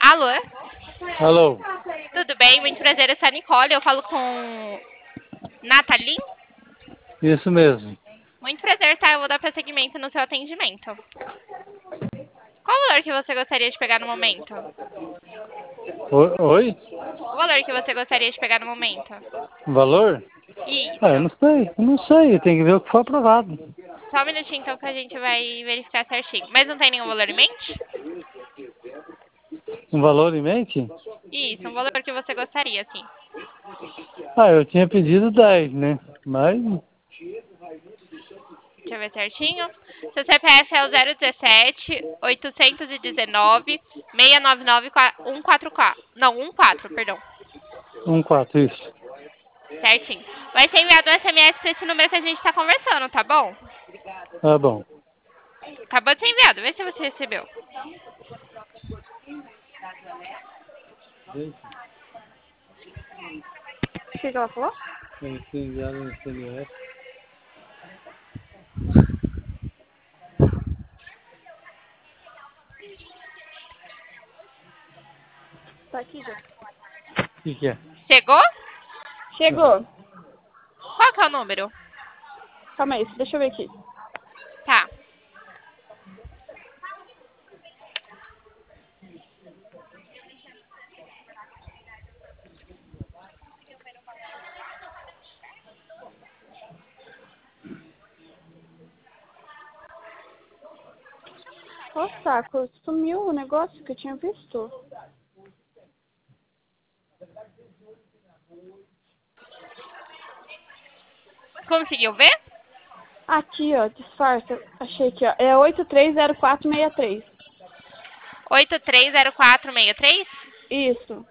Alô? Alô, Tudo bem? Muito prazer, eu sou a Nicole. Eu falo com Nathalie. isso mesmo. Muito prazer, tá? Eu vou dar prosseguimento no seu atendimento. Qual o valor que você gostaria de pegar no momento? Oi? O valor que você gostaria de pegar no momento? Valor? Ah, eu Isso. não sei, tem que ver o que for aprovado. Só um minutinho então que a gente vai verificar certinho. Mas não tem nenhum valor em mente? Um valor em mente? Isso, um valor que você gostaria, sim. Ah, eu tinha pedido 10, né? Mas, Deixa eu ver certinho. Seu CPF é o 017 819 699 144. Não, 14, perdão. 4, isso. Certinho. Vai ser enviado um SMS para esse número que a gente está conversando, tá bom? Tá bom. Acabou de ser enviado. Vê se você recebeu. O que ela falou? Tem que enviar no SMS. Tá aqui já. O que é? Chegou? Chegou. Qual que é o número? Calma aí, deixa eu ver aqui. Tá. Ô, saco, sumiu o negócio que eu tinha visto. Conseguiu ver? Aqui, ó, disfarça. Achei aqui, ó. É 830463. 830463? Isso.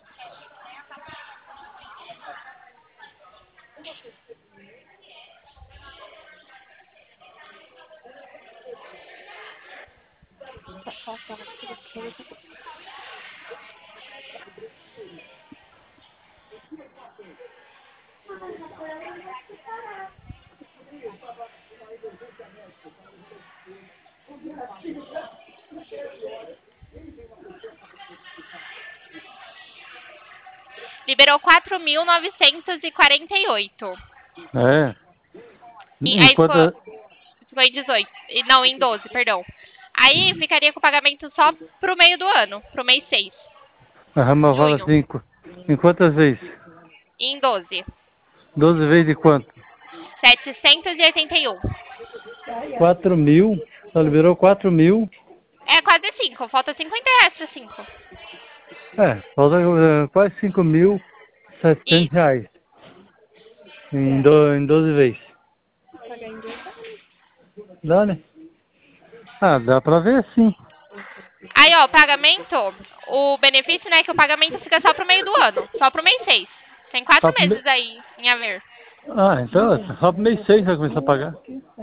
Liberou 4.948. É. Aí ficou, Enquanto. ficou em 18. Não, em 12, perdão. Aí ficaria com o pagamento só pro meio do ano, pro mês 6, A Rama fala junho. assim, em quantas vezes? Em 12. 12 vezes de quanto? 781. 4 mil. Só liberou 4 mil. É quase 5. Falta R$ 50 para 5. Falta quase 5.700 Isso. reais. Em 12 vezes. Dá, né? Ah, dá pra ver sim. Aí, ó, o pagamento, o benefício, né, é que o pagamento fica só pro meio do ano, só pro mês 6. Tem 4 Só pro meses aí em haver. Ah, então só pro mês 6 vai começar a pagar.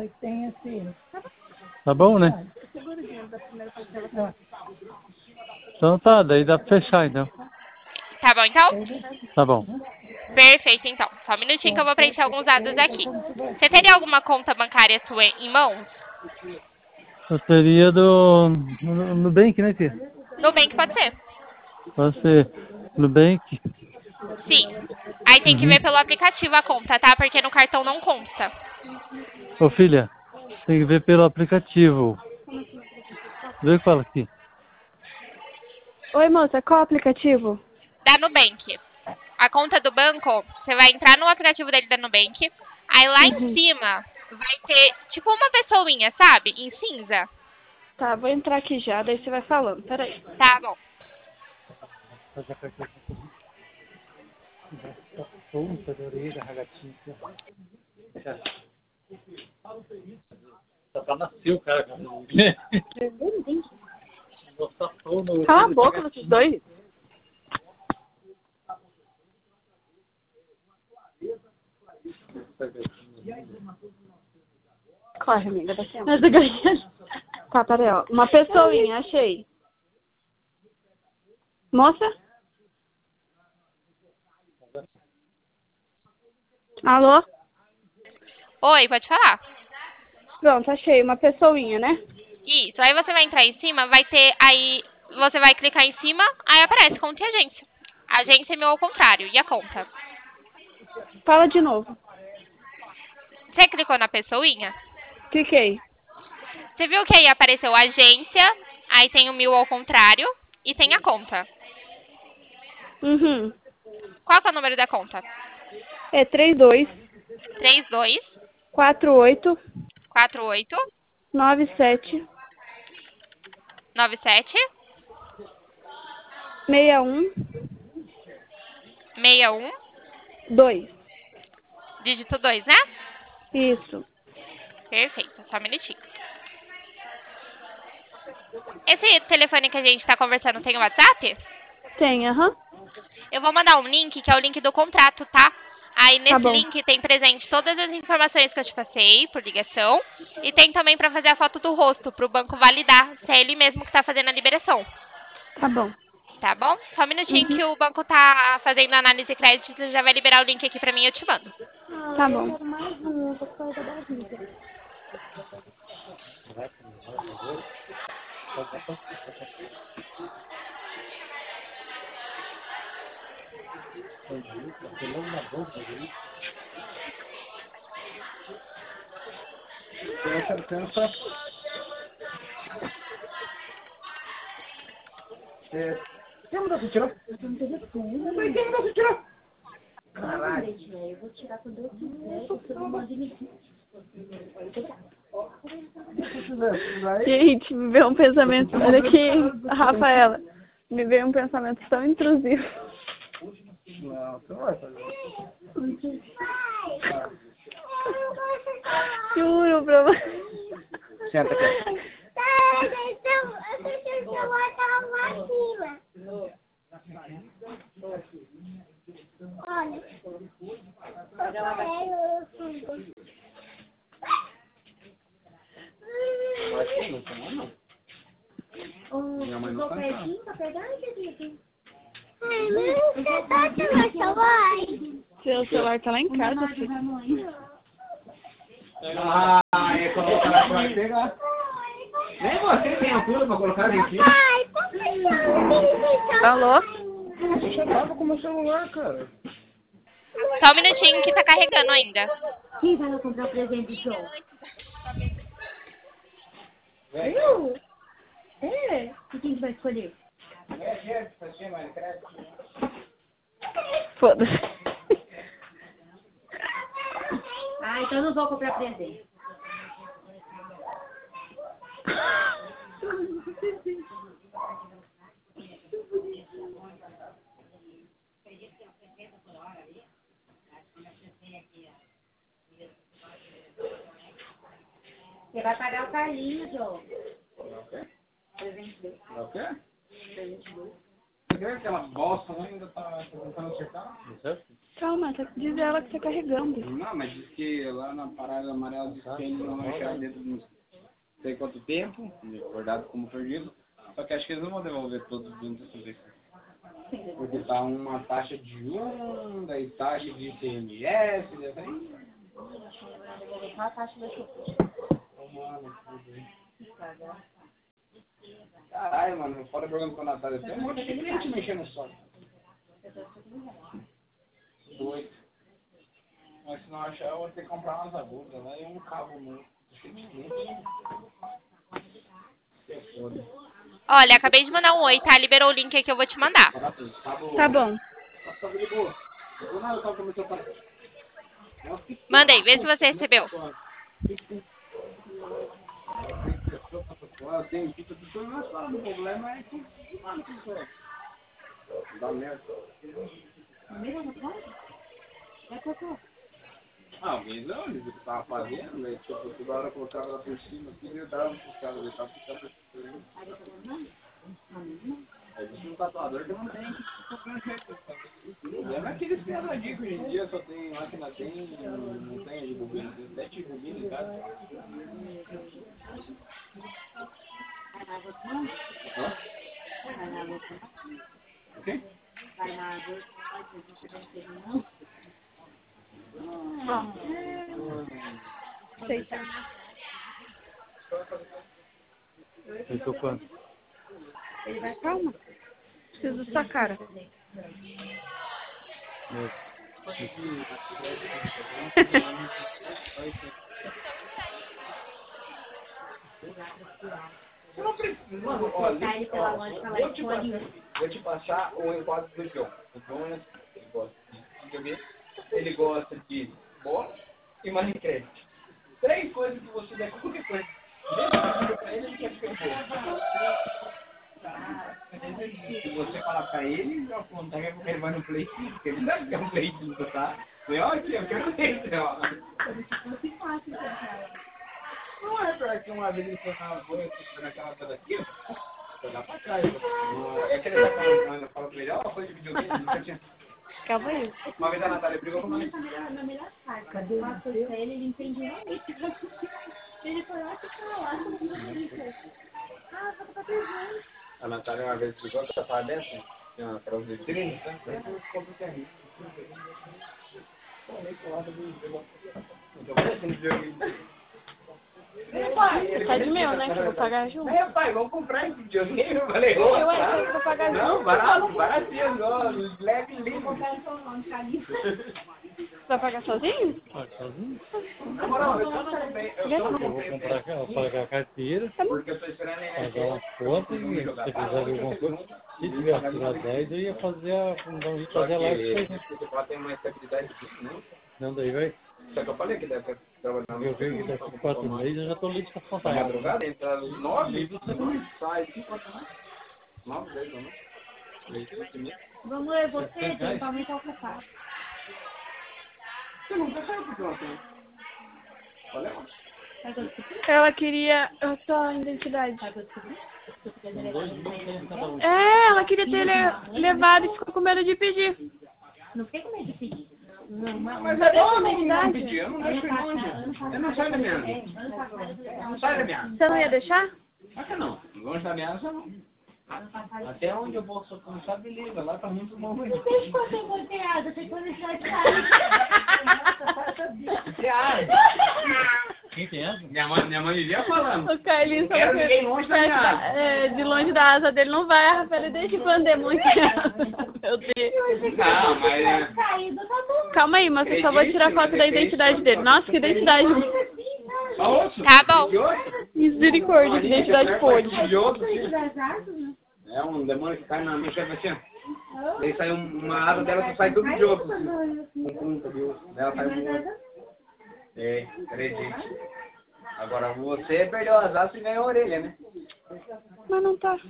Tá bom, né? Então tá, daí dá pra fechar então. Tá bom, então? Tá bom. Perfeito, então. Só um minutinho que eu vou preencher alguns dados aqui. Você teria alguma conta bancária sua em mãos? Eu teria do Nubank, né, tia? Nubank pode ser. Pode ser Nubank. Sim. Aí tem que Uhum. ver pelo aplicativo a conta, tá? Porque no cartão não consta. Ô filha, tem que ver pelo aplicativo. Vê qual aqui. Oi, moça, qual aplicativo? Da Nubank. A conta do banco, você vai entrar no aplicativo dele da Nubank. Aí lá em Uhum. cima vai ter tipo uma pessoinha, sabe? Em cinza. Tá, vou entrar aqui já, daí você vai falando. Peraí. Tá bom. Nasceu, cara. Cala a boca, vocês dois. Corre, amiga, da cima. Tá, peraí, ó. Uma pessoinha, achei. Moça? Alô? Oi, pode falar. Pronto, achei. Uma pessoinha, né? Isso. Aí você vai entrar em cima, vai ter aí você vai clicar em cima, aí aparece conta e agência. Agência é meu ao contrário. E a conta? Fala de novo. Você clicou na pessoinha? Cliquei. Você viu que aí apareceu agência, aí tem o mil ao contrário e tem a conta. Uhum. Qual que é o número da conta? É 32 32 48 48 97 97 61 61 2. dígito 2, né? Isso. Perfeito, só um minutinho. Esse telefone que a gente tá conversando tem o WhatsApp? Tem, aham. Eu vou mandar um link, que é o link do contrato, tá? Aí Tá nesse bom. link tem presente todas as informações que eu te passei por ligação. E tem também pra fazer a foto do rosto, pro banco validar se é ele mesmo que tá fazendo a liberação. Tá bom. Tá bom? Só um minutinho Uhum. que o banco tá fazendo a análise de crédito, já vai liberar o link aqui pra mim e eu te mando. Tá bom. Gente, me veio um pensamento. Olha aqui, Rafaela. Me veio um pensamento tão intrusivo. Não, você não vai fazer. Juro pra você. Senta aqui. Minha mãe não tá em Seu celular tá lá em casa, filho. Ah, é quando o cara vai pegar. Nem você tem altura pra colocar em cima. Alô? Você tava com o meu celular, cara. Só um minutinho que tá carregando ainda. Quem vai lá comprar o presente do show? Eu? É. E quem que vai escolher? Foda-se. Ah, então eu não vou comprar presente. Você vai pagar o Carlinhos, João. O quê? Você vê aquela bosta lá ainda tá tentando acertar? Calma, diz ela que tá carregando. Não, mas diz que lá na parada amarela diz que eles vão achar dentro de não sei quanto tempo, acordado como perdido. Só que acho que eles não vão devolver todos dentro desse tempo. Porque tá uma taxa de daí taxa de ICMS, daí. Qual a taxa da chuva? Caralho, mano, fora jogando com a Natália. Tem um monte de gente mexendo só. Doido. Mas se não achar, eu vou ter que comprar umas agulhas lá e um cabo novo. Olha, acabei de mandar um oi, tá? Liberou o link aqui, eu vou te mandar. Tá bom. Mandei, vê se você recebeu. Tem fita de tudo, mas fala do problema é que dá merda. Ah, alguém não, eles estavam fazendo, né? Tipo, toda hora eu colocava ela por cima aqui e eu dava pros caras, eu tava ficando por cima. Aí disse um tatuador que não tem. O problema é que eles têm a dica hoje em dia, só tem máquina, não tem bobina, tem 7 bobinas em casa. O quê? Aceitar. Aceitou quanto? Ele vai Calma. Preciso da sua cara. Você não precisa, mano. Olha, botar ele pela lógica lá escolhe. vou te passar o enquadro do João. O João ele gosta de videogame, ele gosta de bola e Minecraft. 3 coisas que você der qualquer coisa. Deixa pra ele quer ficar bom. Se você falar pra ele, já contar que ele vai no Play 5, porque ele sabe que é um Play 5, tá? Foi ótimo, eu quero esse, ó. Não é pra que uma vez ele foi naquela coisa aqui, ó. Foi lá pra trás, ó. É aquele da fala pra ele, ó, coisa de videogame, nunca tinha. Calma aí. Uma vez a Natália brigou com ele. Na melhor parte. Cadê ele? Ele entende realmente. Ele foi lá e ficou lá. Ah, só pra perguntar. A Natália uma vez brigou com a safada dessa, tinha uma frase de 30, Tá de meu, né? Que eu vou pagar junto. É, pai, vamos comprar esse videogame. Eu falei, ô, Eu acho que vou pagar junto. não, baratinho, leve e limpo. Você vai pagar sozinho? Sozinho? Na moral, eu só não comprei. Eu vou pagar a carteira, Porque eu tô esperando ele. pagar uma conta e se você quiser alguma coisa. Se tiver tirar 10, eu ia fazer a live. Você pode ter uma estabilidade disso, né? Não, daí vai. Só que eu falei que deve trabalhar no Eu vejo que daqui 4 meses eu já tô livre pra na contar. madrugada, entra às 9 você não sai 5 horas da manhã. 9, 10 da noite. Vamos ler você, tem que aumentar o casaco. Você nunca saiu pro pronto, né? Olha lá. Ela queria a sua identidade. Um. É, ela queria ter levado e ficou com medo de pedir. Não fiquei com medo de pedir. Mas Cadê é a sua bom, identidade? pedir, eu não deixo longe. Eu não saio da minha casa. Eu não saio da minha casa. Você não ia deixar? Acho que não. Longe da minha casa, não. Até onde eu posso alcançar, beleza. Lá tá muito bom. Desde quando eu vou ter asa, tem quando já Quem tem essa? Minha mãe vivia falando. O Carlinhos Não quero ninguém longe da minha asa. de longe da asa dele não vai, a Rafaela desde quando é muito asa. Meu Deus. Não, mas... caído, tá bom. Calma aí, mas eu só vou tirar foto da identidade dele. Nossa, que identidade. Tá bom. Misericórdia, que identidade podre. Das asas, né? É um demônio que cai na minha cabeça. Daí sai uma asa dela que sai tudo de outro. Com punta, viu? Ela sai muito. É, acredite. Agora você perdeu as asas e ganhou a orelha, né? Mas não tá.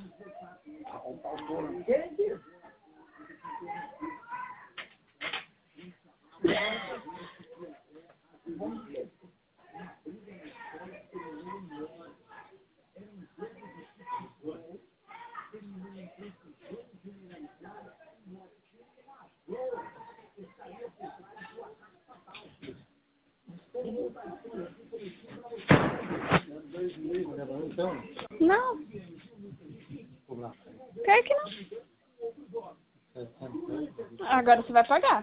Então, Não, quer que não. Agora você vai pagar.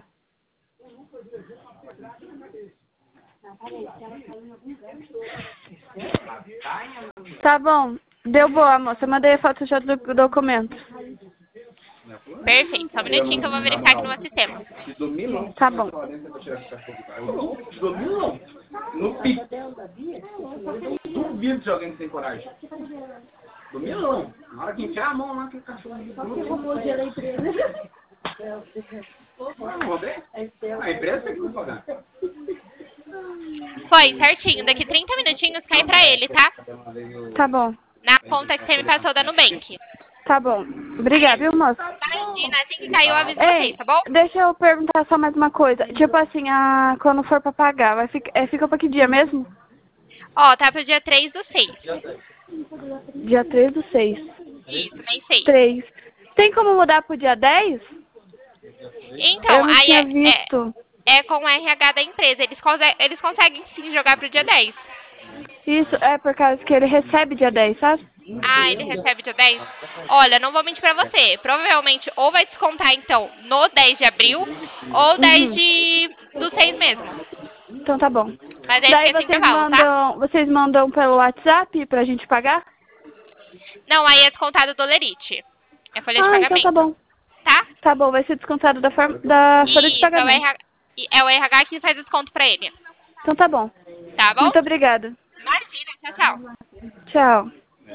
Tá bom. Deu boa, moça. Mandei a foto já do documento. Perfeito. Só um minutinho que eu vou verificar aqui no meu sistema. Tá bom. Domingão? No pico. Duvido se alguém tem coragem. Domingão. Na hora que enfiar a mão lá, que o cachorro... Roubou o dia da empresa. Vamos ver? A empresa tem que me pagar. Foi, certinho. Daqui 30 minutinhos cai pra ele, tá? Tá bom. Na conta que você me passou da Nubank. Tá bom. Obrigada, viu, moça? Imagina, assim que caiu eu aviso Ei, vocês, tá bom? deixa eu perguntar só mais uma coisa. Tipo assim, quando for pra pagar, fica pra que dia mesmo? Ó, tá pro dia 3 do 6. Dia 3 do 6. Isso, mês 6. 3. Tem como mudar pro dia 10? Então, Eu não aí tinha visto. é com o RH da empresa. Eles conseguem sim jogar pro dia 10. Isso, é por causa que ele recebe dia 10, sabe? Ah, ele recebe dia 10? Olha, não vou mentir pra você. Provavelmente ou vai descontar, então, no 10 de abril ou 10 do 6 mesmo. Então tá bom. Mas é Daí esse intervalo, tá? vocês mandam pelo WhatsApp pra gente pagar? Não, aí é descontado do Lerite. É folha de pagamento. Então tá bom. Tá? Tá bom, vai ser descontado da folha de Isso, pagamento. é o RH que faz desconto pra ele. Então tá bom. Tá bom? Muito obrigada. Imagina, tchau, tchau. Tchau.